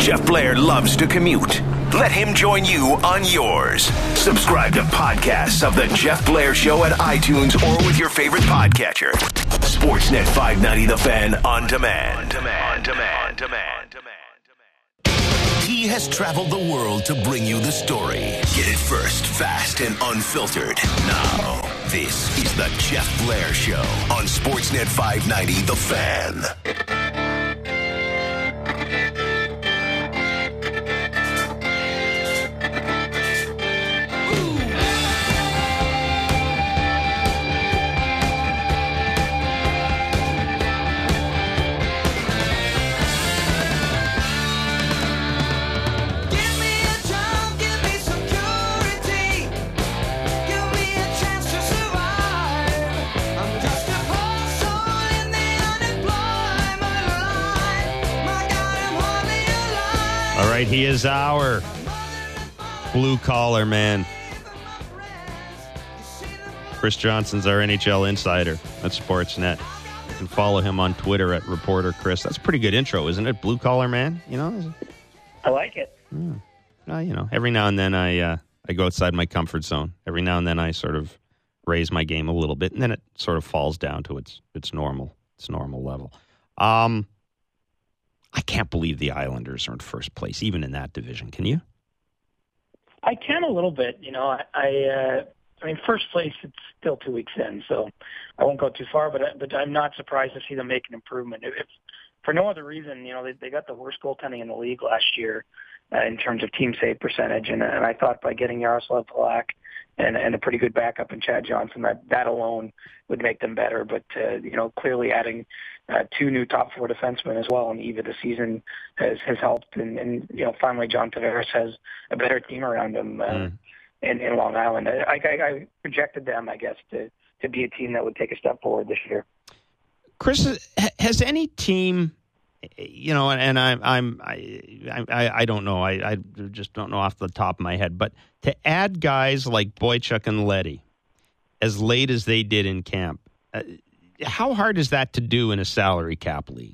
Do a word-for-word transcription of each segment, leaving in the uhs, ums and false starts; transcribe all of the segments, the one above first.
Jeff Blair loves to commute. Let him join you on yours. Subscribe to podcasts of The Jeff Blair Show at iTunes or with your favorite podcatcher. Sportsnet five ninety The Fan on demand. On demand. On demand. On demand. He has traveled the world to bring you the story. Get it first, fast, and unfiltered. Now, this is The Jeff Blair Show on Sportsnet five ninety The Fan. He is our blue-collar man. Chris Johnson's our N H L insider at Sportsnet. You can follow him on Twitter at Reporter Chris. That's a pretty good intro, isn't it? Blue-collar man, you know? I like it. Yeah. Well, you know, every now and then I uh, I go outside my comfort zone. Every now and then I sort of raise my game a little bit, and then it sort of falls down to its its normal its normal level. Um. I can't believe the Islanders are in first place, even in that division. Can you? I can a little bit. You know, I, I, uh, I mean, first place, it's still two weeks in, so I won't go too far, but, but I'm not surprised to see them make an improvement. If, for no other reason, you know, they, they got the worst goaltending in the league last year uh, in terms of team save percentage, and, and I thought by getting Yaroslav Halak and, and a pretty good backup in Chad Johnson, that, that alone would make them better. But, uh, you know, clearly adding uh, two new top four defensemen as well in Eva this season has, has helped. And, and, you know, finally John Tavares has a better team around him uh, mm. in, in Long Island. I, I, I projected them, I guess, to, to be a team that would take a step forward this year. Chris, has any team, you know, and I'm, I'm, I, I, I don't know, I, I just don't know off the top of my head, but to add guys like Boychuk and Leddy as late as they did in camp, uh, how hard is that to do in a salary cap league?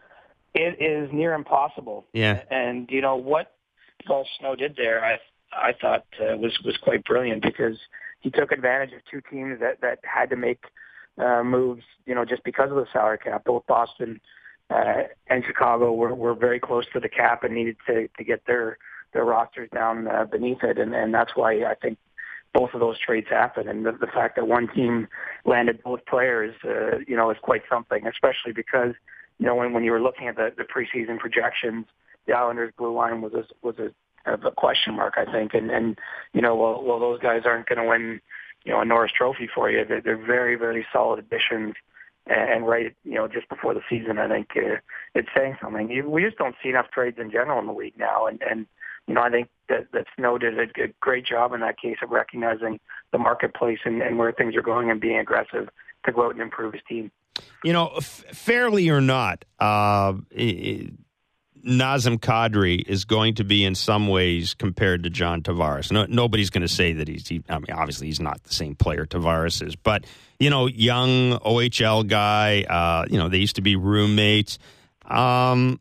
It is near impossible. Yeah. And, you know, what Paul Snow did there, I I thought uh, was, was quite brilliant, because he took advantage of two teams that, that had to make uh, moves, you know, just because of the salary cap. Both Boston uh, and Chicago were, were very close to the cap and needed to, to get their, their rosters down uh, beneath it. And, and that's why I think both of those trades happened. And the, the fact that one team landed both players, uh, you know, is quite something, especially because, you know, when, when you were looking at the, the preseason projections, the Islanders' blue line was a, was a, a question mark, I think. And, and you know, well, well, those guys aren't going to win, you know, a Norris Trophy for you. They're, they're very, very solid additions. And, and right, you know, just before the season, I think uh, it's saying something. You, we just don't see enough trades in general in the league now. And, and you know, I think that, that Snow did a good, great job in that case of recognizing the marketplace and, and where things are going and being aggressive to go out and improve his team. You know, f- fairly or not, uh, it, Nazem Kadri is going to be in some ways compared to John Tavares. No, nobody's going to say that he's, he, I mean, obviously he's not the same player Tavares is, but, you know, young O H L guy, uh, you know, they used to be roommates. Um,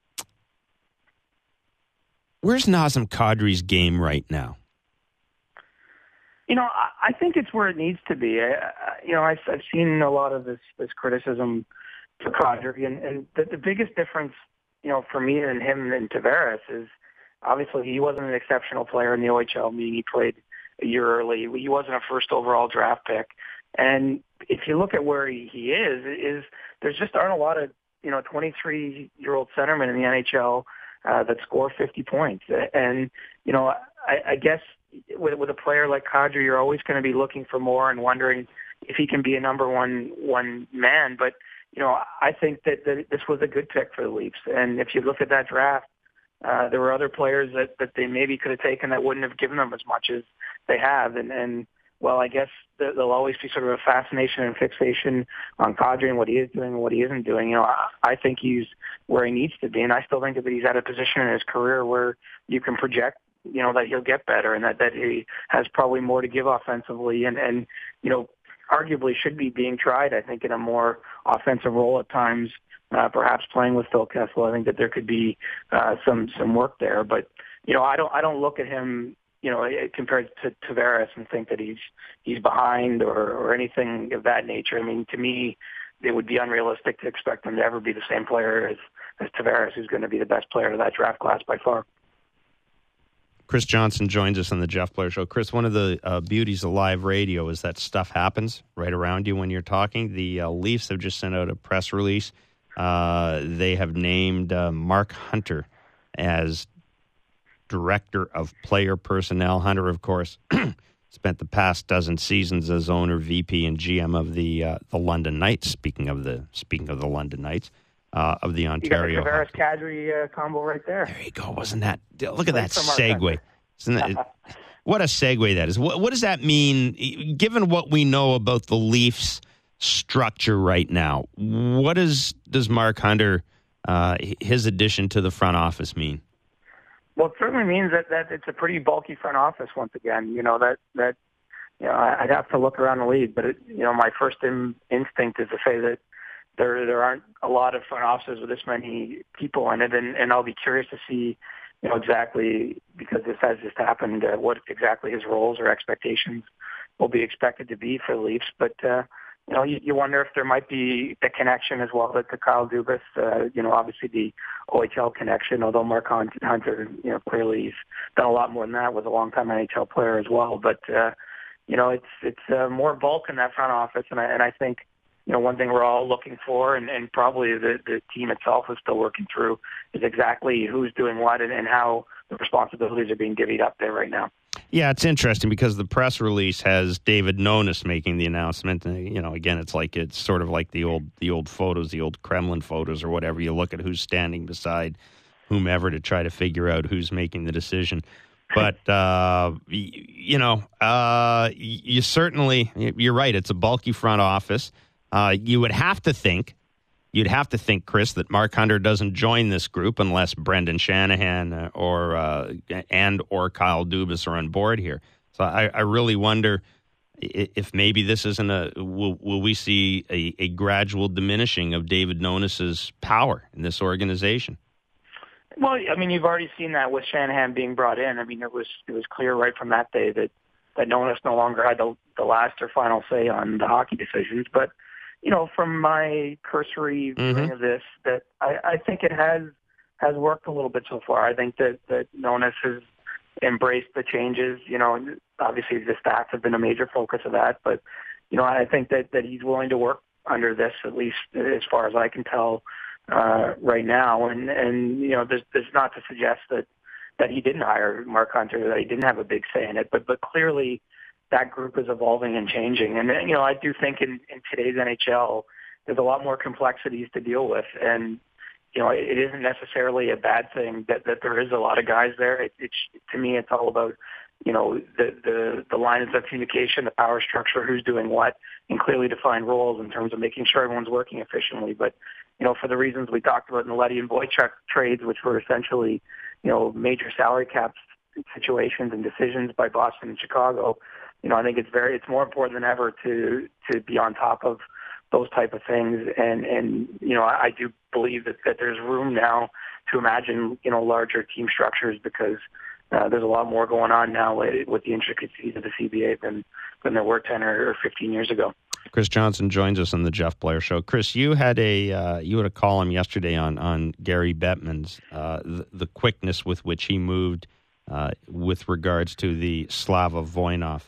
where's Nazem Kadri's game right now? You know, I, I think it's where it needs to be. I, I, you know, I've, I've seen a lot of this, this criticism for Kadri, and, and the, the biggest difference, you know, for me and him and Tavares is obviously he wasn't an exceptional player in the O H L, meaning he played a year early. He wasn't a first overall draft pick. And if you look at where he, he is, is there's just aren't a lot of, you know, twenty-three-year-old centermen in the N H L uh, that score fifty points. And, you know, I, I guess with, with a player like Kadri, you're always going to be looking for more and wondering if he can be a number one one man. But you know, I think that, that this was a good pick for the Leafs. And if you look at that draft, uh, there were other players that, that they maybe could have taken that wouldn't have given them as much as they have. And, and well, I guess there'll always be sort of a fascination and fixation on Kadri and what he is doing and what he isn't doing. You know, I, I think he's where he needs to be. And I still think that he's at a position in his career where you can project, you know, that he'll get better and that, that he has probably more to give offensively. And, and you know, arguably should be being tried, I think, in a more offensive role at times uh, perhaps playing with Phil Kessel. I think that there could be uh, some some work there. But you know, I don't I don't look at him, you know, compared to Tavares and think that he's he's behind or, or anything of that nature. I mean, to me, it would be unrealistic to expect him to ever be the same player as, as Tavares, who's going to be the best player of that draft class by far. Chris Johnson joins us on the Jeff Blair Show. Chris, one of the uh, beauties of live radio is that stuff happens right around you when you're talking. The uh, Leafs have just sent out a press release. Uh, they have named uh, Mark Hunter as Director of Player Personnel. Hunter, of course, spent the past dozen seasons as owner, V P, and G M of the uh, the London Knights. Speaking of the speaking of the London Knights, uh, of the Ontario. You got the Tavares-Kadri uh, combo right there. There you go. Wasn't that? Look at that segue. Isn't that? What a segue that is. What, what does that mean? Given what we know about the Leafs' structure right now, what is does Mark Hunter, uh, his addition to the front office mean? Well, it certainly means that, that it's a pretty bulky front office once again. You know, that, that you know, I'd have to look around the league, but, it, you know, my first in, instinct is to say that there there aren't a lot of front offices with this many people in it, and, and I'll be curious to see, you know, exactly, because this has just happened, uh, what exactly his roles or expectations will be expected to be for the Leafs. But, uh, you know, you, you wonder if there might be a connection as well to Kyle Dubas. Uh, you know, obviously the O H L connection, although Mark Hunter, you know, clearly he's done a lot more than that, was a long-time N H L player as well. But, uh, you know, it's it's uh, more bulk in that front office, and I, and I think, you know, one thing we're all looking for, and, and probably the, the team itself is still working through, is exactly who's doing what and, and how the responsibilities are being divvied up there right now. Yeah, it's interesting because the press release has David Nonis making the announcement. And, you know, again, it's like it's sort of like the old the old photos, the old Kremlin photos or whatever. You look at who's standing beside whomever to try to figure out who's making the decision. But, uh, you know, uh, you certainly, you're right, it's a bulky front office. Uh, you would have to think, you'd have to think, Chris, that Mark Hunter doesn't join this group unless Brendan Shanahan or uh, and or Kyle Dubas are on board here. So I, I really wonder if maybe this isn't a will, will we see a, a gradual diminishing of David Nonis's power in this organization? Well, I mean, you've already seen that with Shanahan being brought in. I mean, it was it was clear right from that day that that Nonis no longer had the, the last or final say on the hockey decisions, but. You know, from my cursory viewing mm-hmm. of this, that I, I think it has has worked a little bit so far. I think that, that Nonis has embraced the changes. You know, obviously the stats have been a major focus of that, but, you know, I think that, that he's willing to work under this, at least as far as I can tell uh, right now. And, and you know, there's, there's not to suggest that, that he didn't hire Mark Hunter, that he didn't have a big say in it, but but clearly that group is evolving and changing. And, you know, I do think in, in today's N H L, there's a lot more complexities to deal with. And, you know, it, it isn't necessarily a bad thing that, that there is a lot of guys there. It, it's, to me, it's all about, you know, the, the, the lines of communication, the power structure, who's doing what, and clearly defined roles in terms of making sure everyone's working efficiently. But, you know, for the reasons we talked about in the Leddy and Boychuk trades, which were essentially, you know, major salary cap situations and decisions by Boston and Chicago, you know, I think it's very, it's more important than ever to, to be on top of those type of things. And, and, you know, I, I do believe that, that there's room now to imagine, you know, larger team structures because uh, there's a lot more going on now with the intricacies of the C B A than, than there were ten or fifteen years ago. Chris Johnson joins us on the Jeff Blair Show. Chris, you had a uh, you had a column yesterday on on Gary Bettman's uh, the, the quickness with which he moved uh, with regards to the Slava Voinov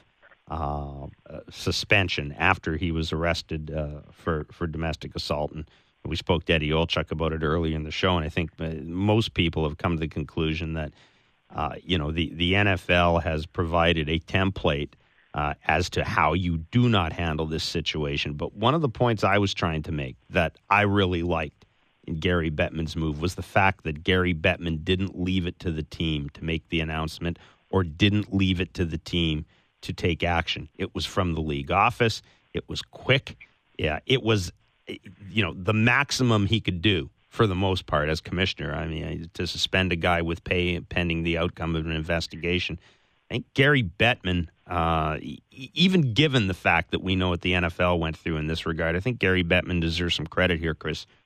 Uh, uh, suspension after he was arrested uh, for, for domestic assault. And we spoke to Eddie Olchuk about it earlier in the show, and I think uh, most people have come to the conclusion that, uh, you know, the, the N F L has provided a template uh, as to how you do not handle this situation. But one of the points I was trying to make that I really liked in Gary Bettman's move was the fact that Gary Bettman didn't leave it to the team to make the announcement or didn't leave it to the team to take action. It was from the league office. It was quick. Yeah, it was, you know, the maximum he could do for the most part as commissioner. I mean, to suspend a guy with pay pending the outcome of an investigation. I think Gary Bettman, uh, even given the fact that we know what the N F L went through in this regard, I think Gary Bettman deserves some credit here, Chris,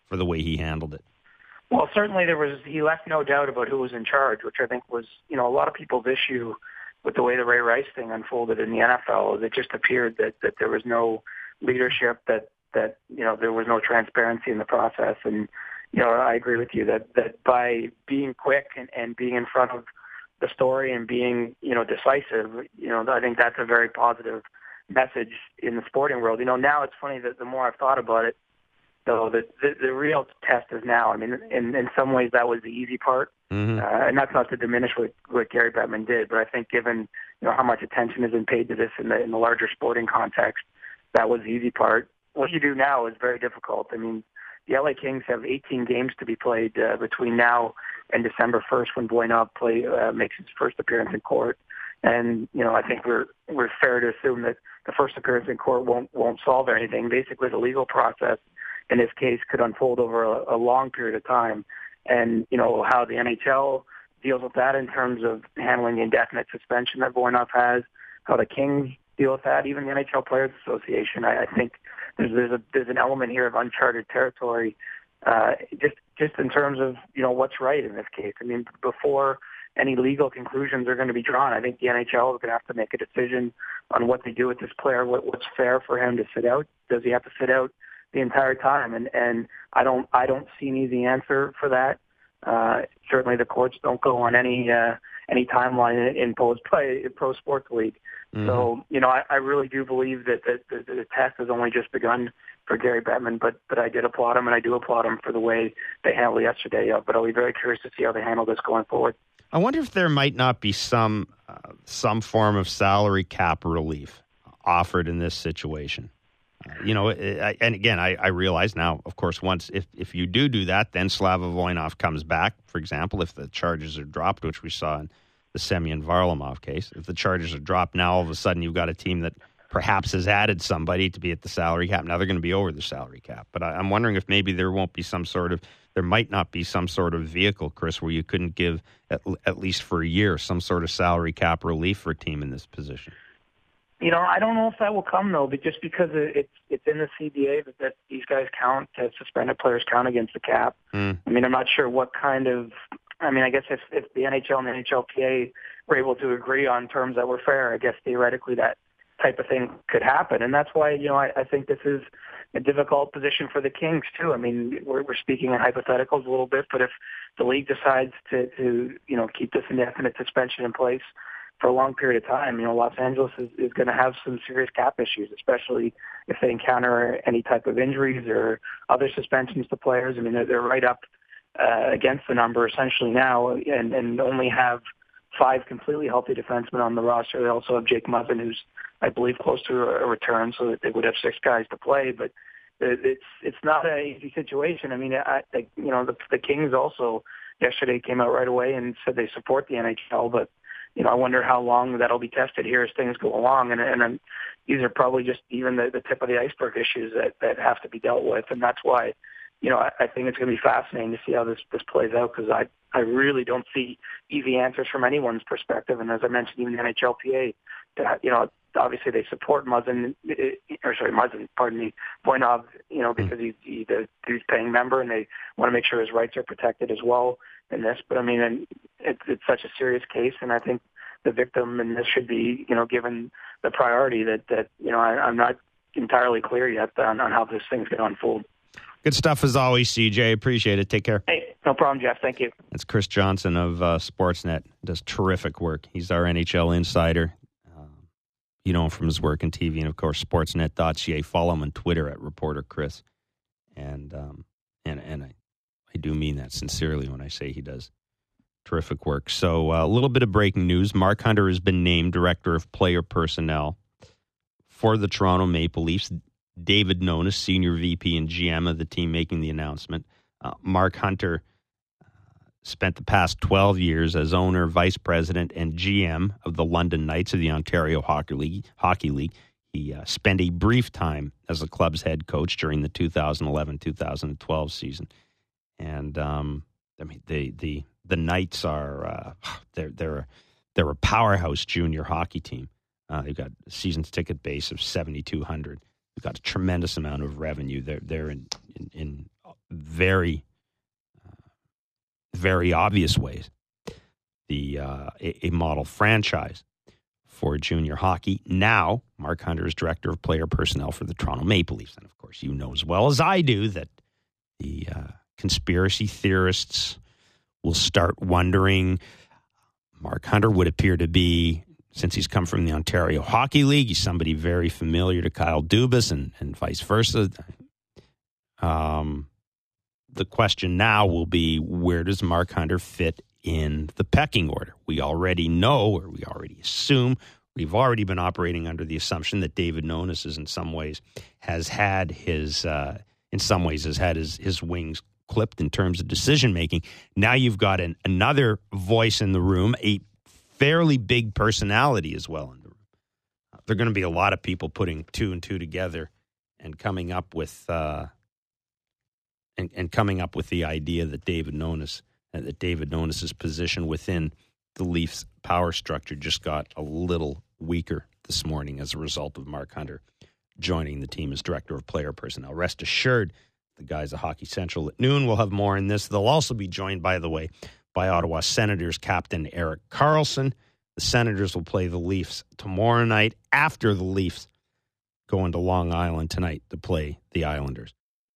for the way he handled it. Well, certainly there was, he left no doubt about who was in charge, which I think was, you know, a lot of people's issue with the way the Ray Rice thing unfolded in the N F L. It just appeared that, that there was no leadership, that, that, you know, there was no transparency in the process. And, you know, I agree with you that, that by being quick and, and being in front of the story and being, you know, decisive, you know, I think that's a very positive message in the sporting world. You know, now it's funny that the more I've thought about it, though, the, the, the real test is now. I mean, in, in some ways that was the easy part. Mm-hmm. Uh, and that's not to diminish what, what Gary Bettman did, but I think given, you know, how much attention has been paid to this in the, in the larger sporting context, that was the easy part. What you do now is very difficult. I mean, the L A Kings have eighteen games to be played uh, between now and December first when Voinov play uh, makes his first appearance in court. And, you know, I think we're we're fair to assume that the first appearance in court won't won't solve anything. Basically, the legal process in this case could unfold over a, a long period of time. And, you know, how the N H L deals with that in terms of handling the indefinite suspension that Voinov has, how the Kings deal with that, even the N H L Players Association. I, I think there's there's, a, there's an element here of uncharted territory, uh, just just in terms of, you know, what's right in this case. I mean, before any legal conclusions are going to be drawn, I think the N H L is going to have to make a decision on what they do with this player, what, what's fair for him to sit out. Does he have to sit out the entire time? And and I don't I don't see an easy answer for that. Uh, certainly, the courts don't go on any uh, any timeline in, in post play in pro sports league. Mm-hmm. So, you know, I, I really do believe that, that, that the test has only just begun for Gary Bettman, but but I did applaud him, and I do applaud him for the way they handled it yesterday. Uh, but I'll be very curious to see how they handle this going forward. I wonder if there might not be some uh, some form of salary cap relief offered in this situation. Uh, you know, I, and again, I, I realize now, of course, once if, if you do do that, then Slava Voinov comes back, for example, if the charges are dropped, which we saw in the Semyon Varlamov case. If the charges are dropped, now all of a sudden you've got a team that perhaps has added somebody to be at the salary cap. Now they're going to be over the salary cap. But I, I'm wondering if maybe there won't be some sort of, there might not be some sort of vehicle, Chris, where you couldn't give, at, at least for a year, some sort of salary cap relief for a team in this position. You know, I don't know if that will come, though, but just because it's it's in the C B A that, that these guys count, that suspended players count against the cap. Mm. I mean, I'm not sure what kind of, I mean, I guess if, if the N H L and the N H L P A were able to agree on terms that were fair, I guess theoretically that type of thing could happen. And that's why, you know, I, I think this is a difficult position for the Kings, too. I mean, we're, we're speaking in hypotheticals a little bit, but if the league decides to, to you know, keep this indefinite suspension in place for a long period of time, you know, Los Angeles is, is going to have some serious cap issues, especially if they encounter any type of injuries or other suspensions to players. I mean, they're, they're right up uh, against the number essentially now, and, and only have five completely healthy defensemen on the roster. They also have Jake Muzzin, who's, I believe, close to a return, so that they would have six guys to play. But it's it's not an easy situation. I mean, I, I, you know, the, the Kings also yesterday came out right away and said they support the N H L, but you know, I wonder how long that'll be tested here as things go along. And, and um, these are probably just even the, the tip of the iceberg issues that, that have to be dealt with. And that's why, you know, I, I think it's going to be fascinating to see how this, this plays out, because I, I really don't see easy answers from anyone's perspective. And as I mentioned, even the N H L P A, that, you know, obviously they support Muzzin, or sorry, Muzzin, pardon me, Voinov, you know, because he's, he's a dues paying member, and they want to make sure his rights are protected as well in this. But I mean, and it's, it's such a serious case, and I think the victim in this should be, you know, given the priority that, that you know, I, I'm not entirely clear yet on, on how this thing's going to unfold. Good stuff as always, C J. Appreciate it. Take care. Hey, no problem, Jeff. Thank you. That's Chris Johnson of uh, Sportsnet. Does terrific work. He's our N H L insider. Um, you know him from his work in T V, and of course, sportsnet dot c a. Follow him on Twitter at Reporter Chris. And um, and and I, I do mean that sincerely when I say he does terrific work. So uh, a little bit of breaking news. Mark Hunter has been named Director of Player Personnel for the Toronto Maple Leafs. David Nonis, Senior V P and G M of the team, making the announcement. Uh, Mark Hunter uh, spent the past twelve years as owner, vice president, and G M of the London Knights of the Ontario Hockey League. Hockey League. He uh, spent a brief time as the club's head coach during the two thousand eleven two thousand twelve season. And, um, I mean, the the the Knights are uh, they're they're they're a powerhouse junior hockey team. Uh, they've got a season ticket base of seventy-two hundred. They've got a tremendous amount of revenue. They're they're in, in, in very, uh, very obvious ways, the uh, a, a model franchise for junior hockey. Now, Mark Hunter is director of player personnel for the Toronto Maple Leafs. And, of course, you know as well as I do that the uh, conspiracy theorists will start wondering. Mark Hunter would appear to be, since he's come from the Ontario Hockey League, he's somebody very familiar to Kyle Dubas and, and vice versa. Um, the question now will be, where does Mark Hunter fit in the pecking order? We already know, or we already assume, we've already been operating under the assumption that David Nonis is in some ways has had his, uh, in some ways has had his, his wings clipped in terms of decision making. Now you've got an, another voice in the room, a fairly big personality as well in the room. Uh, there are going to be a lot of people putting two and two together and coming up with uh, and, and coming up with the idea that David Nonis uh, that David Nonis's position within the Leafs power structure just got a little weaker this morning as a result of Mark Hunter joining the team as director of player personnel. Rest assured, the guys at Hockey Central at noon will have more in this. They'll also be joined, by the way, by Ottawa Senators captain Erik Karlsson. The Senators will play the Leafs tomorrow night after the Leafs go into Long Island tonight to play the Islanders.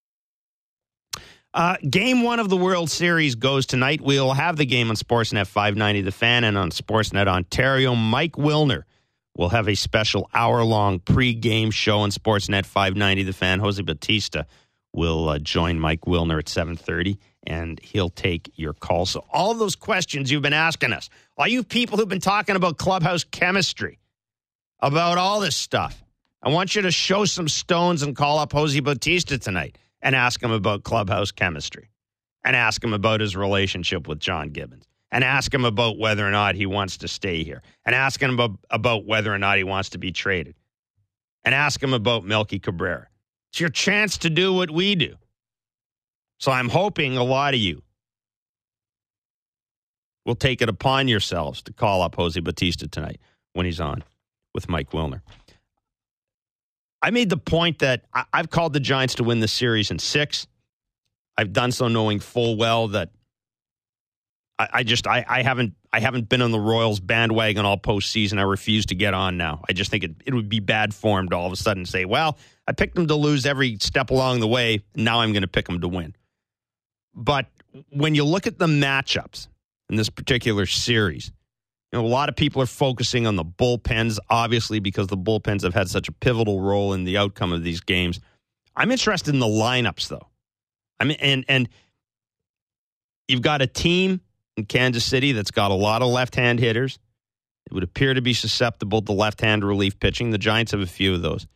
Uh, game one of the World Series goes tonight. We'll have the game on Sportsnet five ninety The Fan and on Sportsnet Ontario. Mike Wilner will have a special hour-long pre-game show on Sportsnet five ninety The Fan. Jose Bautista will uh, join Mike Wilner at seven thirty, and he'll take your call. So all of those questions you've been asking us, all you people who've been talking about clubhouse chemistry, about all this stuff, I want you to show some stones and call up Jose Bautista tonight and ask him about clubhouse chemistry, and ask him about his relationship with John Gibbons, and ask him about whether or not he wants to stay here, and ask him about, about whether or not he wants to be traded, and ask him about Melky Cabrera. It's your chance to do what we do. So I'm hoping a lot of you will take it upon yourselves to call up Jose Bautista tonight when he's on with Mike Wilner. I made the point that I- I've called the Giants to win the series in six. I've done so knowing full well that I, I just I, I haven't I haven't been on the Royals bandwagon all postseason. I refuse to get on now. I just think it, it would be bad form to all of a sudden say, well, I picked them to lose every step along the way. Now I'm going to pick them to win. But when you look at the matchups in this particular series, you know, a lot of people are focusing on the bullpens, obviously, because the bullpens have had such a pivotal role in the outcome of these games. I'm interested in the lineups, though. I mean, and and you've got a team in Kansas City that's got a lot of left-hand hitters. It would appear to be susceptible to left-hand relief pitching. The Giants have a few of those.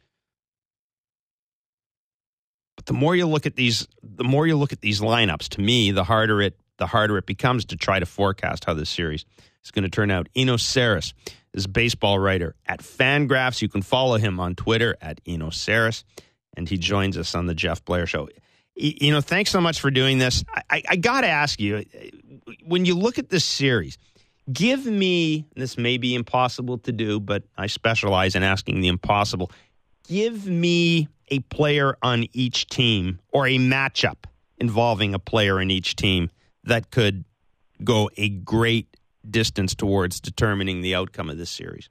But the more you look at these, the more you look at these lineups, to me, the harder it the harder it becomes to try to forecast how this series is going to turn out. Eno Saris is a baseball writer at Fangraphs. You can follow him on Twitter at Eno Saris, and he joins us on the Jeff Blair Show. You know, thanks so much for doing this. I, I, I got to ask you, when you look at this series, give me, this may be impossible to do, but I specialize in asking the impossible. Give me a player on each team or a matchup involving a player in each team that could go a great distance towards determining the outcome of this series.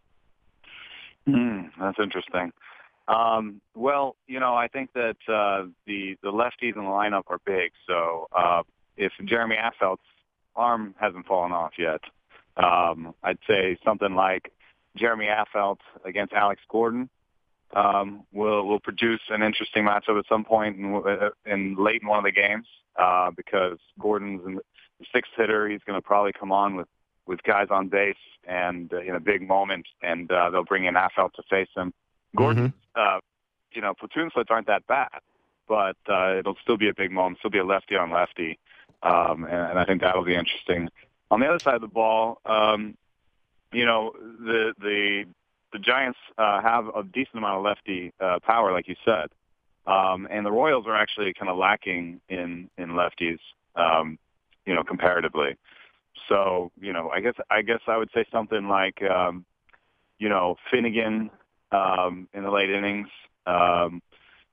Mm, that's interesting. Um, well, you know, I think that uh, the the lefties in the lineup are big. So uh, if Jeremy Affeld's arm hasn't fallen off yet, um, I'd say something like Jeremy Affeld against Alex Gordon um, will will produce an interesting matchup at some point in, in late in one of the games uh, because Gordon's the sixth hitter. He's going to probably come on with, with guys on base and uh, in a big moment, and uh, they'll bring in Affeld to face him. Gordon, mm-hmm. uh, you know, platoon splits aren't that bad, but uh, it'll still be a big moment, still be a lefty on lefty, um, and, and I think that'll be interesting. On the other side of the ball, um, you know, the the the Giants uh, have a decent amount of lefty uh, power, like you said, um, and the Royals are actually kind of lacking in in lefties, um, you know, comparatively. So, you know, I guess I guess I would say something like, um, you know, Finnegan. Um, in the late innings, um,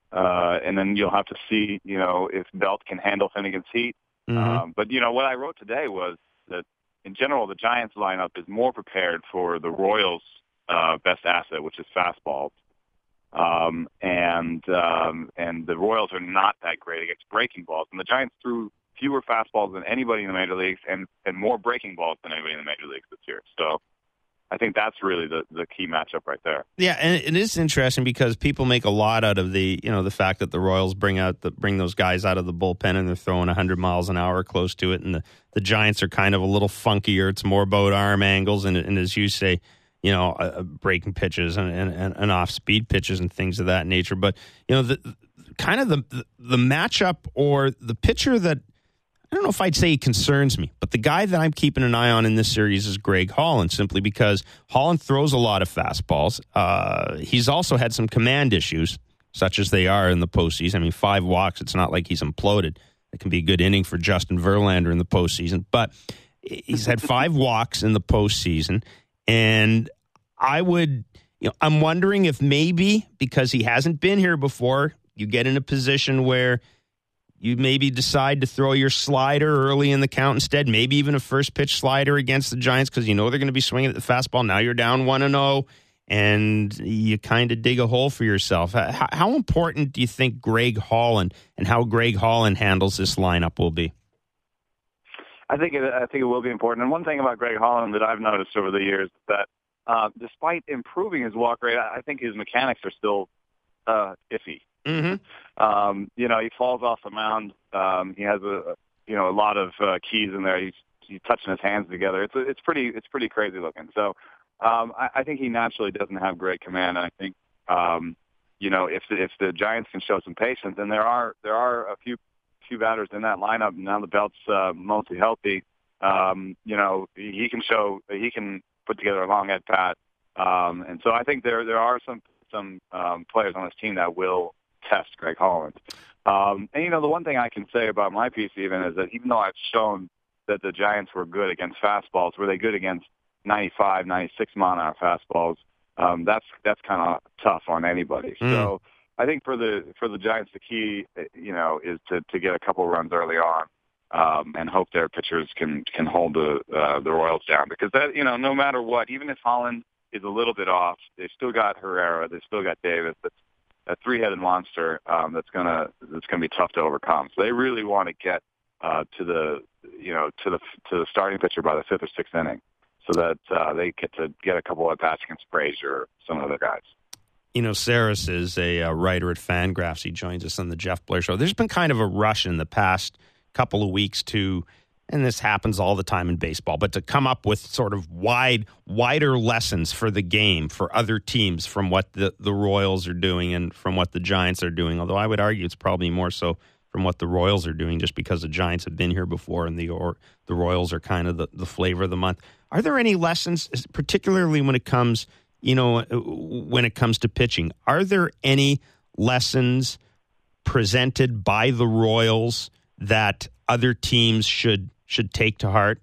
Uh, and then you'll have to see, you know, if Belt can handle Finnegan's heat. Mm-hmm. Um, but, you know, what I wrote today was that, in general, the Giants lineup is more prepared for the Royals' uh, best asset, which is fastballs. Um, and um, and the Royals are not that great against breaking balls. And the Giants threw fewer fastballs than anybody in the major leagues and, and more breaking balls than anybody in the major leagues this year. So I think that's really the, the key matchup right there. Yeah, and it is interesting because people make a lot out of the, you know, the fact that the Royals bring out the, bring those guys out of the bullpen and they're throwing one hundred miles an hour close to it, and the, the Giants are kind of a little funkier. It's more about arm angles and, and as you say, you know, uh, breaking pitches and, and, and off-speed pitches and things of that nature. But, you know, the kind of the the matchup or the pitcher that, I don't know if I'd say he concerns me, but the guy that I'm keeping an eye on in this series is Greg Holland, simply because Holland throws a lot of fastballs. Uh, he's also had some command issues, such as they are in the postseason. I mean, five walks, it's not like he's imploded. It can be a good inning for Justin Verlander in the postseason, but he's had five walks in the postseason. And I would, you know, I'm wondering if maybe because he hasn't been here before, you get in a position where you maybe decide to throw your slider early in the count instead, maybe even a first pitch slider against the Giants because you know they're going to be swinging at the fastball. Now you're down one and oh, and you kind of dig a hole for yourself. How, how important do you think Greg Holland and how Greg Holland handles this lineup will be? I think it, I think it will be important. And one thing about Greg Holland that I've noticed over the years is that uh, despite improving his walk rate, I think his mechanics are still uh, iffy. Mm-hmm. Um, you know, he falls off the mound. Um, he has a you know a lot of uh, keys in there. He's, he's touching his hands together. It's it's pretty it's pretty crazy looking. So um, I, I think he naturally doesn't have great command. And I think um, you know if if the Giants can show some patience, and there are there are a few. few batters in that lineup. Now the Belt's uh, mostly healthy. Um, you know, he can show he can put together a long at bat. Um, and so I think there there are some some um, players on this team that will test Greg Holland. Um, and you know, the one thing I can say about my piece even is that even though I've shown that the Giants were good against fastballs, were they good against ninety-five, ninety-six mile an hour fastballs? Um, that's that's kind of tough on anybody. Mm. So. I think for the for the Giants, the key, you know, is to, to get a couple runs early on um, and hope their pitchers can can hold the uh, the Royals down. Because that, you know, no matter what, even if Holland is a little bit off, they've still got Herrera, they've still got Davis. That's a three-headed monster um, that's gonna that's gonna be tough to overcome. So they really want to get uh, to the you know to the to the starting pitcher by the fifth or sixth inning, so that uh, they get to get a couple of at-bats against Frazier or some of the guys. You know, Saris is a uh, writer at Fangraphs. He joins us on the Jeff Blair Show. There's been kind of a rush in the past couple of weeks to, and this happens all the time in baseball, but to come up with sort of wide, wider lessons for the game for other teams from what the, the Royals are doing and from what the Giants are doing. Although I would argue it's probably more so from what the Royals are doing just because the Giants have been here before and the or the Royals are kind of the, the flavor of the month. Are there any lessons, particularly when it comes You know, when it comes to pitching, are there any lessons presented by the Royals that other teams should should take to heart?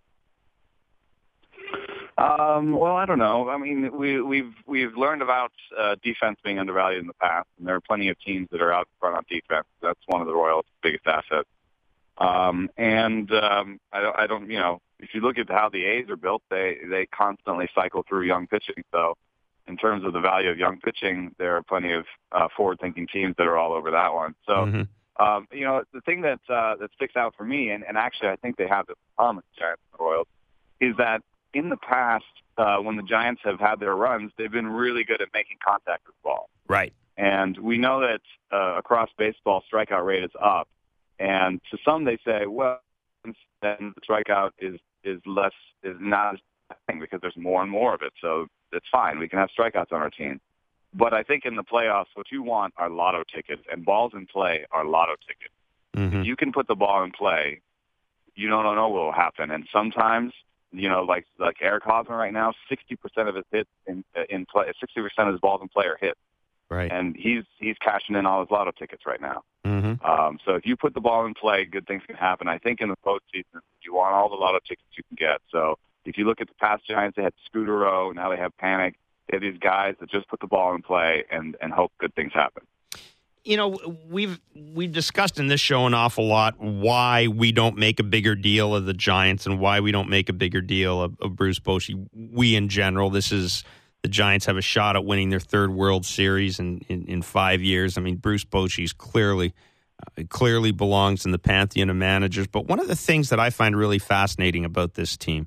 Um, well, I don't know. I mean, we, we've we've learned about uh, defense being undervalued in the past, and there are plenty of teams that are out front on defense. That's one of the Royals' biggest assets. Um, and um, I, don't, I don't, you know, if you look at how the A's are built, they they constantly cycle through young pitching. So, in terms of the value of young pitching, there are plenty of uh, forward-thinking teams that are all over that one. So, mm-hmm. um, you know, the thing that uh, that sticks out for me, and, and actually I think they have this in common, the Giants and the Royals, is that in the past, uh, when the Giants have had their runs, they've been really good at making contact with the ball. Right. And we know that uh, across baseball, strikeout rate is up. And to some, they say, well, then the strikeout is, is less, is not as thing because there's more and more of it. So it's fine. We can have strikeouts on our team. But I think in the playoffs, what you want are lotto tickets, and balls in play are lotto tickets. Mm-hmm. If you can put the ball in play, you don't know what will happen. And sometimes, you know, like like Eric Hosmer right now, sixty percent of his hits in in play, sixty percent of his balls in play are hits. Right. And he's he's cashing in all his lotto tickets right now. Mm-hmm. Um, so if you put the ball in play, good things can happen. I think in the postseason, you want all the lotto tickets you can get. So if you look at the past Giants, they had Scudero, now they have Panic. They have these guys that just put the ball in play and, and hope good things happen. You know, we've we've discussed in this show an awful lot why we don't make a bigger deal of the Giants and why we don't make a bigger deal of, of Bruce Bochy. We in general, this is the Giants have a shot at winning their third World Series in, in, in five years. I mean, Bruce Bochy's clearly uh, clearly belongs in the pantheon of managers. But one of the things that I find really fascinating about this team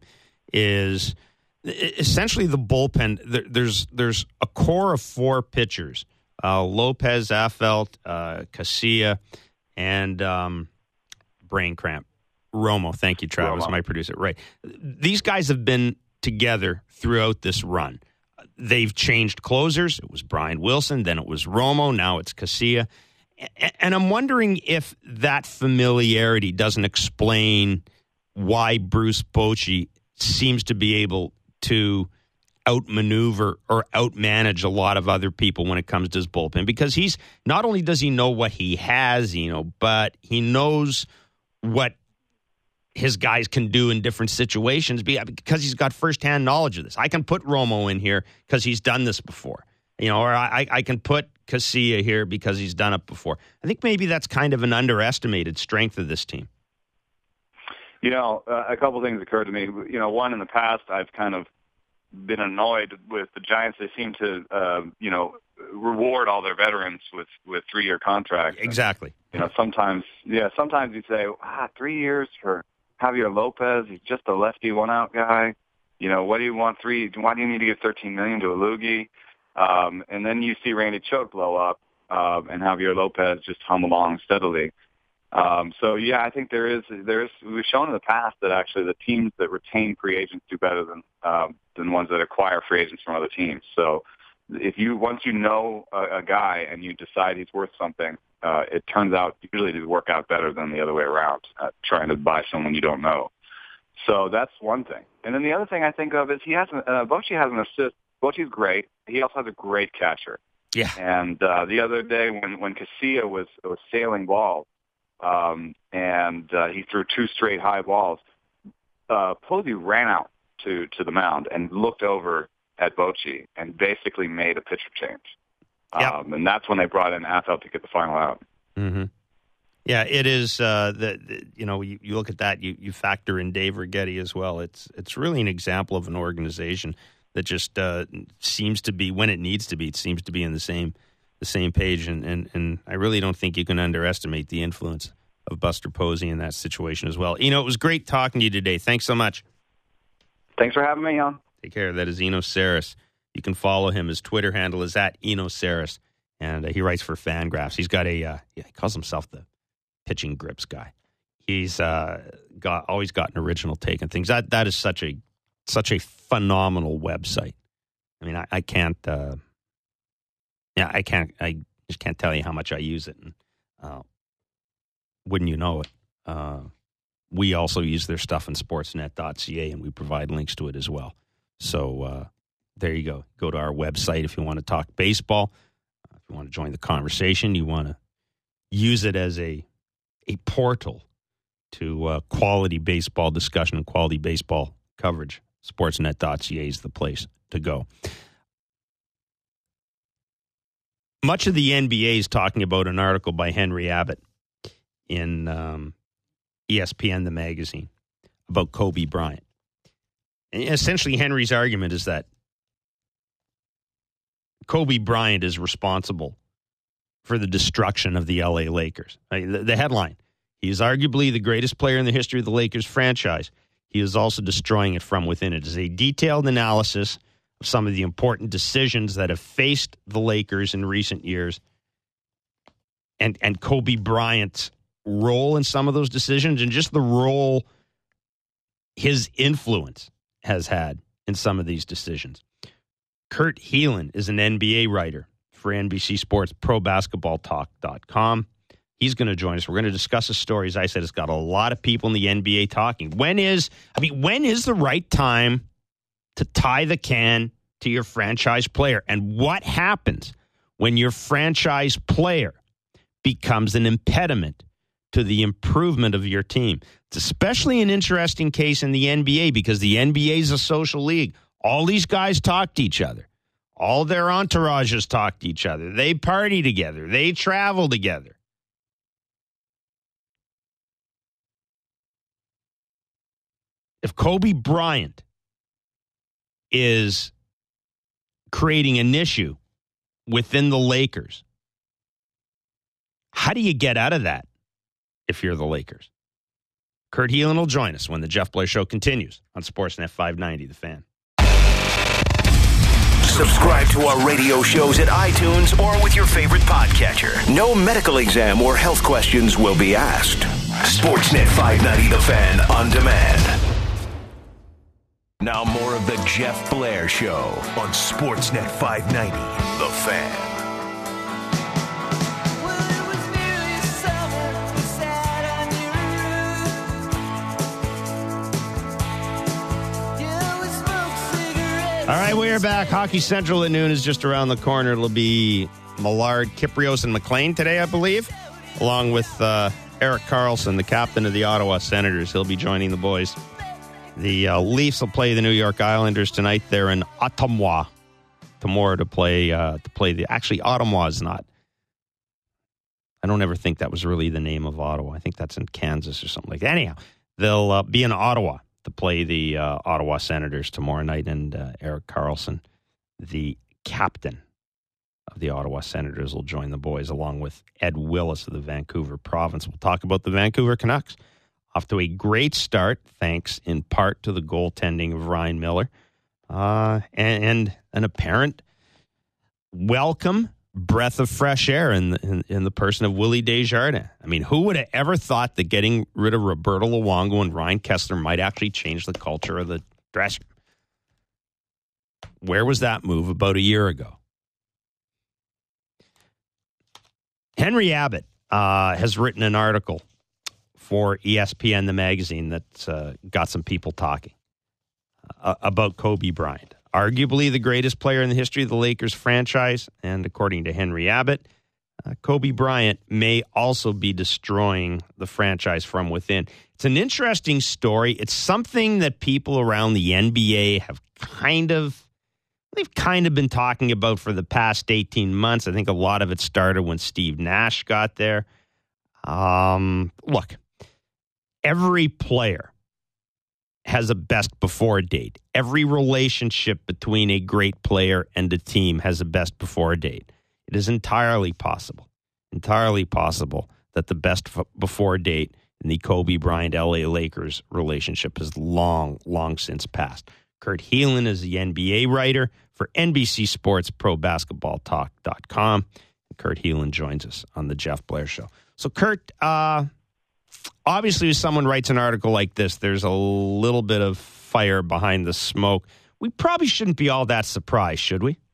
is essentially the bullpen. There, there's there's a core of four pitchers. Uh, Lopez, Affeldt, uh, Casilla, and um, brain cramp. Romo. Thank you, Travis, Romo. My producer. Right. These guys have been together throughout this run. They've changed closers. It was Brian Wilson, then it was Romo, now it's Casilla. And I'm wondering if that familiarity doesn't explain why Bruce Bochy seems to be able to outmaneuver or outmanage a lot of other people when it comes to his bullpen, because he's not only does he know what he has, you know, but he knows what his guys can do in different situations because he's got firsthand knowledge of this. I can put Romo in here because he's done this before, you know, or I, I can put Casilla here because he's done it before. I think maybe that's kind of an underestimated strength of this team. You know, uh, a couple things occurred to me. You know, one, in the past, I've kind of been annoyed with the Giants. They seem to, uh, you know, reward all their veterans with, with three-year contracts. Exactly. And, you know, sometimes, yeah, sometimes you say, ah, three years for Javier Lopez. He's just a lefty one-out guy. You know, what do you want three? Why do you need to give thirteen million dollars to a loogie? Um, and then you see Randy Choate blow up, uh, and Javier Lopez just hum along steadily. Um, so yeah, I think there is there is we've shown in the past that actually the teams that retain free agents do better than um, than ones that acquire free agents from other teams. So if you once you know a, a guy and you decide he's worth something, uh, it turns out usually to work out better than the other way around, uh, trying to buy someone you don't know. So that's one thing. And then the other thing I think of is he has an, uh, Bochy has an assist. Bochy's great. He also has a great catcher. Yeah. And uh, the other day when when Casilla was was sailing balls. Um, and uh, he threw two straight high balls. Uh, Posey ran out to, to the mound and looked over at Bochy and basically made a pitcher change. Yep. Um, and that's when they brought in Affeldt to get the final out. Mm-hmm. Yeah, it is. Uh, the, the you know you, you look at that. You, you factor in Dave Righetti as well. It's it's really an example of an organization that just uh, seems to be when it needs to be. It seems to be in the same. the same page, and, and, and I really don't think you can underestimate the influence of Buster Posey in that situation as well. Eno, it was great talking to you today. Thanks so much. Thanks for having me on. Take care. That is Eno Sarris. You can follow him. His Twitter handle is at Eno Sarris, and uh, he writes for Fangraphs. He's got a, uh, yeah, he calls himself the pitching grips guy. He's uh, got always got an original take on things. That That is such a such a phenomenal website. I mean, I, I can't... Uh, Yeah, I can't. I just can't tell you how much I use it. And uh, wouldn't you know it? Uh, we also use their stuff in sportsnet dot c a, and we provide links to it as well. So uh, there you go. Go to our website if you want to talk baseball. Uh, if you want to join the conversation, you want to use it as a a portal to uh, quality baseball discussion and quality baseball coverage. sportsnet dot c a is the place to go. Much of the N B A is talking about an article by Henry Abbott in um, E S P N, the magazine, about Kobe Bryant. And essentially, Henry's argument is that Kobe Bryant is responsible for the destruction of the L A Lakers. The, the headline, he is arguably the greatest player in the history of the Lakers franchise. He is also destroying it from within. It is a detailed analysis some of the important decisions that have faced the Lakers in recent years, and and Kobe Bryant's role in some of those decisions, and just the role his influence has had in some of these decisions. Kurt Heelan is an N B A writer for N B C Sports Pro Basketball Talk dot com. He's going to join us. We're going to discuss a story. As I said, it's got a lot of people in the N B A talking. When is, I mean, when is the right time to tie the can to your franchise player? And what happens when your franchise player becomes an impediment to the improvement of your team? It's especially an interesting case in the N B A because the N B A is a social league. All these guys talk to each other. All their entourages talk to each other. They party together. They travel together. If Kobe Bryant is creating an issue within the Lakers, how do you get out of that if you're the Lakers? Kurt Helin will join us when the Jeff Blair Show continues on Sportsnet five ninety, The Fan. Subscribe to our radio shows at iTunes or with your favorite podcatcher. No medical exam or health questions will be asked. Sportsnet five ninety The Fan on demand. Now more of the Jeff Blair Show on Sportsnet five ninety The Fan. All right, we are back. Hockey Central at noon is just around the corner. It'll be Millard, Kypreos, and McLean today, I believe, along with uh, Erik Karlsson, the captain of the Ottawa Senators. He'll be joining the boys. The uh, Leafs will play the New York Islanders tonight. They're in Ottawa tomorrow to play uh, to play the. Actually, Ottawa is not. I don't ever think that was really the name of Ottawa. I think that's in Kansas or something like that. Anyhow, they'll uh, be in Ottawa to play the uh, Ottawa Senators tomorrow night, and uh, Erik Karlsson, the captain of the Ottawa Senators, will join the boys along with Ed Willis of the Vancouver Province. We'll talk about the Vancouver Canucks. Off to a great start, thanks in part to the goaltending of Ryan Miller, uh, and, and an apparent welcome breath of fresh air in the, in, in the person of Willie Desjardins. I mean, who would have ever thought that getting rid of Roberto Luongo and Ryan Kessler might actually change the culture of the dressing room? Where was that move about a year ago? Henry Abbott uh, has written an article for E S P N, the magazine, that's uh, got some people talking uh, about Kobe Bryant. Arguably the greatest player in the history of the Lakers franchise, and according to Henry Abbott, uh, Kobe Bryant may also be destroying the franchise from within. It's an interesting story. It's something that people around the N B A have kind of, they've kind of been talking about for the past eighteen months. I think a lot of it started when Steve Nash got there. Um, look, every player has a best before date. Every relationship between a great player and a team has a best before date. It is entirely possible, entirely possible that the best f- before date in the Kobe Bryant L A Lakers relationship has long, long since passed. Kurt Helin is the N B A writer for N B C Sports Pro Basketball Talk dot com. Kurt Helin joins us on the Jeff Blair Show. So, Kurt, uh, obviously, if someone writes an article like this, there's a little bit of fire behind the smoke. We probably shouldn't be all that surprised, should we?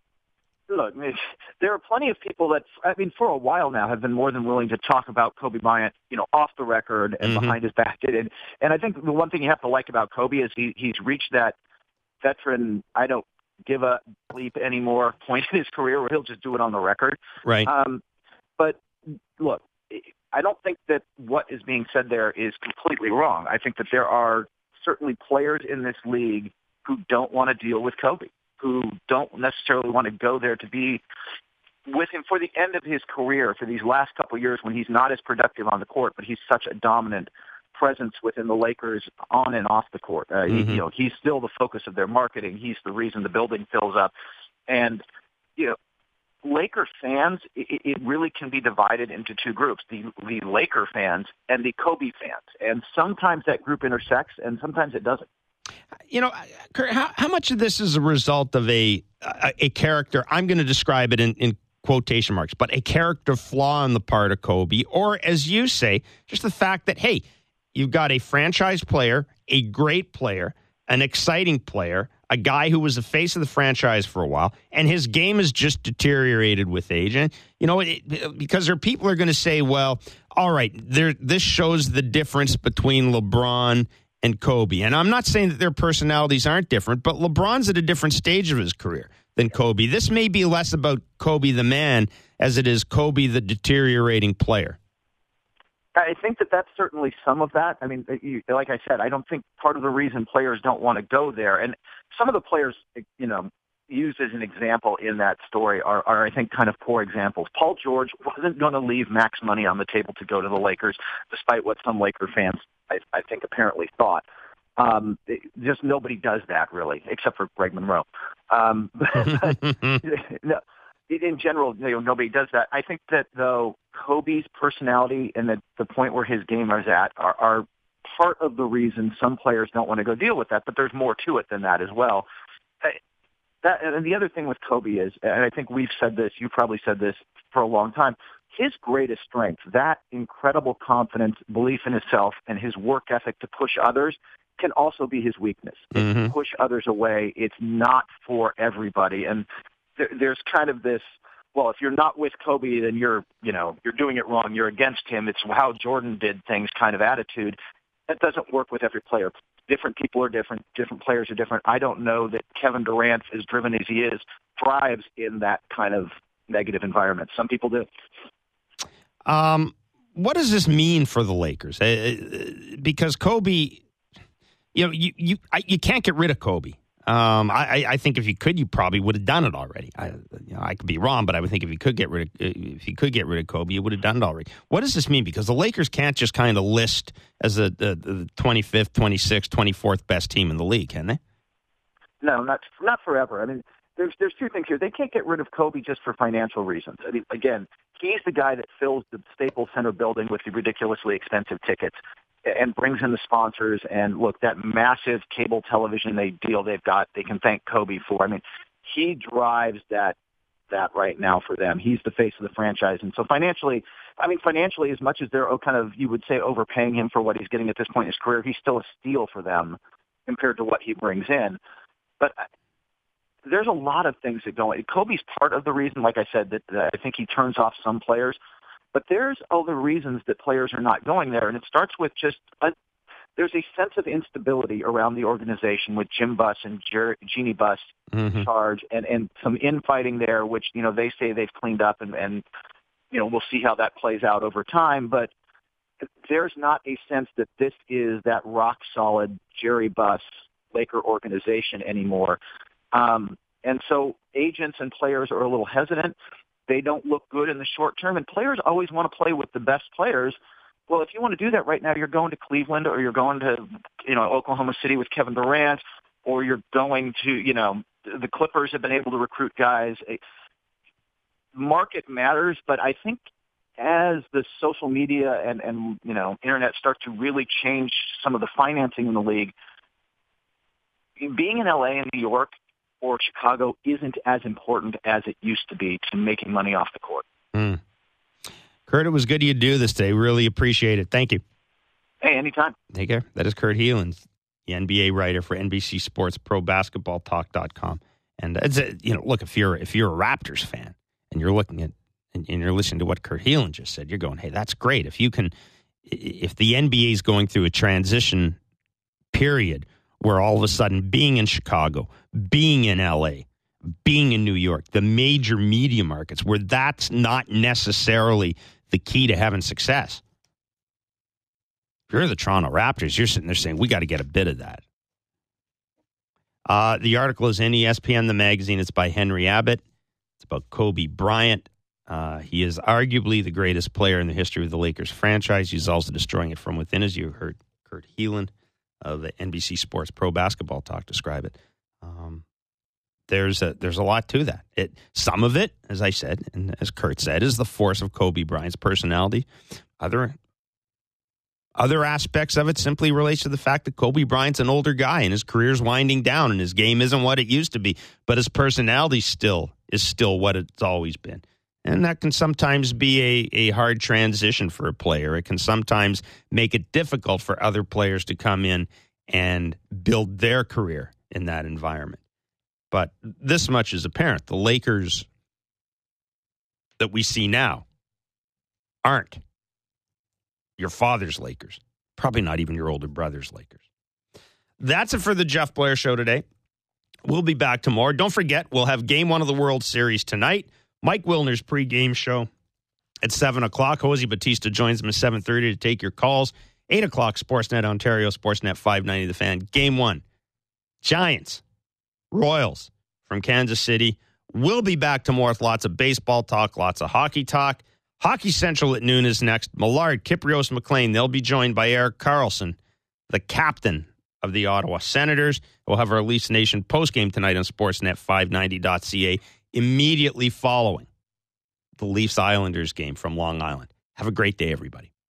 Look, there are plenty of people that, I mean, for a while now have been more than willing to talk about Kobe Bryant, you know, off the record and mm-hmm. behind his back. And, and I think the one thing you have to like about Kobe is he, he's reached that veteran, I don't give a bleep anymore point in his career where he'll just do it on the record. Right. Um, but look, I don't think that what is being said there is completely wrong. I think that there are certainly players in this league who don't want to deal with Kobe, who don't necessarily want to go there to be with him for the end of his career, for these last couple of years when he's not as productive on the court, but he's such a dominant presence within the Lakers on and off the court. Uh, mm-hmm. he, you know, he's still the focus of their marketing. He's the reason the building fills up. And, you know, Laker fans, it, it really can be divided into two groups, the, the Laker fans and the Kobe fans. And sometimes that group intersects and sometimes it doesn't. You know, Kurt, how, how much of this is a result of a a, a character, I'm going to describe it in, in quotation marks, but a character flaw on the part of Kobe, or as you say, just the fact that, hey, you've got a franchise player, a great player, an exciting player, a guy who was the face of the franchise for a while, and his game has just deteriorated with age. And, you know, it, because there are people who are going to say, well, all right, there, this shows the difference between LeBron and Kobe. And I'm not saying that their personalities aren't different, but LeBron's at a different stage of his career than Kobe. This may be less about Kobe the man as it is Kobe the deteriorating player. I think that that's certainly some of that. I mean, you, like I said, I don't think part of the reason players don't want to go there, and some of the players, you know, used as an example in that story are, are, I think, kind of poor examples. Paul George wasn't going to leave max money on the table to go to the Lakers, despite what some Laker fans, I, I think, apparently thought. Um, it, just nobody does that, really, except for Greg Monroe. Um, but, no, in general, you know, nobody does that. I think that, though, Kobe's personality and the, the point where his game is at are, are part of the reason some players don't want to go deal with that, but there's more to it than that as well. That, and the other thing with Kobe is, and I think we've said this, you probably said this for a long time, his greatest strength, that incredible confidence, belief in himself, and his work ethic to push others can also be his weakness. Mm-hmm. It's to push others away. It's not for everybody. And there, there's kind of this, well, if you're not with Kobe, then you're, you know, you're doing it wrong. You're against him. It's how Jordan did things kind of attitude. That doesn't work with every player. Different people are different. Different players are different. I don't know that Kevin Durant, as driven as he is, thrives in that kind of negative environment. Some people do. Um, what does this mean for the Lakers? Uh, because Kobe, you know, you you I, you can't get rid of Kobe. Um, I, I think if you could, you probably would have done it already. I, you know, I could be wrong, but I would think if you could get rid of if you could get rid of Kobe, you would have done it already. What does this mean? Because the Lakers can't just kind of list as the, the, the twenty-fifth, twenty-sixth, twenty-fourth best team in the league, can they? No, not not forever. I mean, there's there's two things here. They can't get rid of Kobe just for financial reasons. I mean, again, he's the guy that fills the Staples Center building with the ridiculously expensive tickets and brings in the sponsors. And look, that massive cable television they deal they've got, they can thank Kobe for. I mean, he drives that that right now for them. He's the face of the franchise. And so financially, I mean, financially, as much as they're kind of, you would say, overpaying him for what he's getting at this point in his career, he's still a steal for them compared to what he brings in. But there's a lot of things that go. Kobe's part of the reason, like I said, that, that I think he turns off some players. But there's other reasons that players are not going there, and it starts with just a, there's a sense of instability around the organization with Jim Buss and Jer- Jeannie Buss mm-hmm. in charge, and, and some infighting there, which, you know, they say they've cleaned up, and, and, you know, we'll see how that plays out over time. But there's not a sense that this is that rock-solid Jerry Buss Laker organization anymore. Um, and so agents and players are a little hesitant. They don't look good in the short term, and players always want to play with the best players. Well, if you want to do that right now, you're going to Cleveland, or you're going to, you know, Oklahoma City with Kevin Durant, or you're going to, you know, the Clippers have been able to recruit guys. Market matters, but I think as the social media and, and, you know, internet start to really change some of the financing in the league, being in L A and New York or Chicago isn't as important as it used to be to making money off the court. Mm. Kurt, it was good of you to do this today. Really appreciate it. Thank you. Hey, anytime. Take care. That is Kurt Helin, the N B A writer for N B C Sports, Pro Basketball Talk dot com. And it's a, you know, look, if you're if you're a Raptors fan and you're looking at and, and you're listening to what Kurt Helin just said, you're going, hey, that's great. If you can, if the N B A is going through a transition period where all of a sudden being in Chicago, being in L A, being in New York, the major media markets, where that's not necessarily the key to having success. If you're the Toronto Raptors, you're sitting there saying, we got to get a bit of that. Uh, the article is in E S P N, the magazine. It's by Henry Abbott. It's about Kobe Bryant. Uh, he is arguably the greatest player in the history of the Lakers franchise. He's also destroying it from within, as you heard Kurt Helin of the N B C Sports Pro Basketball Talk describe it. Um, there's a, there's a lot to that. It some of it, as I said, and as Kurt said, is the force of Kobe Bryant's personality. Other other aspects of it simply relates to the fact that Kobe Bryant's an older guy and his career's winding down and his game isn't what it used to be, but his personality still is still what it's always been. And that can sometimes be a, a hard transition for a player. It can sometimes make it difficult for other players to come in and build their career in that environment. But this much is apparent. The Lakers that we see now aren't your father's Lakers. Probably not even your older brother's Lakers. That's it for the Jeff Blair Show today. We'll be back tomorrow. Don't forget, we'll have Game One of the World Series tonight. Mike Wilner's pregame show at seven o'clock. Jose Batista joins him at seven thirty to take your calls. eight o'clock, Sportsnet Ontario, Sportsnet five ninety The Fan. Game one, Giants, Royals from from Kansas City. We'll be back tomorrow with lots of baseball talk, lots of hockey talk. Hockey Central at noon is next. Millard, Kiprios, McLean, they'll be joined by Eric Carlson, the captain of the Ottawa Senators. We'll have our Leafs Nation postgame tonight on Sportsnet five ninety dot c a immediately following the Leafs Islanders game from Long Island. Have a great day, everybody.